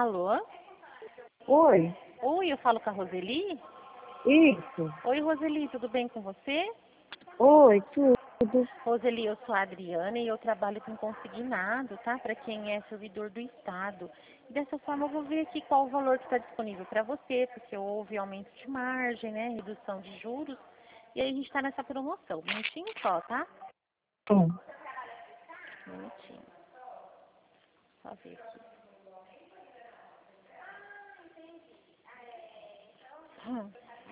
Alô? Oi, Oi, eu falo com a Roseli? isso. Oi, Roseli, tudo bem com você? Oi, tudo. Roseli, eu sou a Adriana e eu trabalho com consignado, tá? Para quem é servidor do Estado. Dessa forma, eu vou ver aqui qual o valor que está disponível para você, porque houve aumento de margem, né? Redução de juros. E aí a gente está nessa promoção. Um minutinho só, tá? Hum. Um minutinho. Só ver aqui. Hum.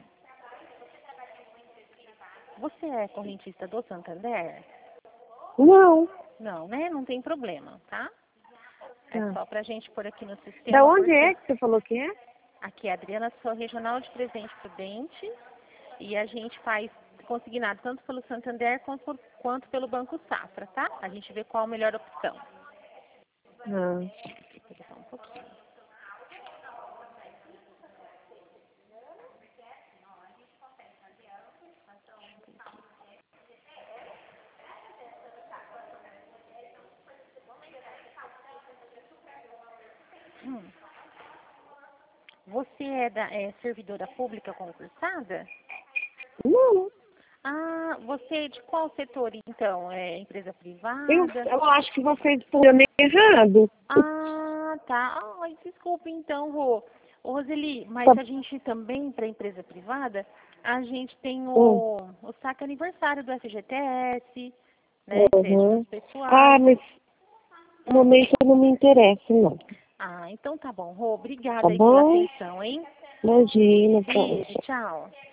Você é correntista do Santander? Não, Não, né? Não tem problema, tá? É tá. só pra gente pôr aqui no Da sistema, onde porque é que você falou que é? aqui é a Adriana, sou regional de Presidente Prudente e a gente faz consignado tanto pelo Santander quanto pelo Banco Safra, tá? A gente vê qual a melhor opção. Ah, Vou só um pouquinho. Hum. Você é servidora pública concursada? não, Você é de qual setor, então? É empresa eu, privada? eu acho que você respondeu meio errado. Tá. Ai, desculpa então, Rô. Ô, Roseli, Tá. mas a gente também, para empresa privada, a gente tem Hum. o saque aniversário do FGTS, né? Créditos Uhum. Ah, pessoais. mas no Hum. momento não me interessa, não. Então tá bom, Rô. Tá Obrigada aí pela bom? atenção, hein? Imagina, Beijo, poxa. tchau.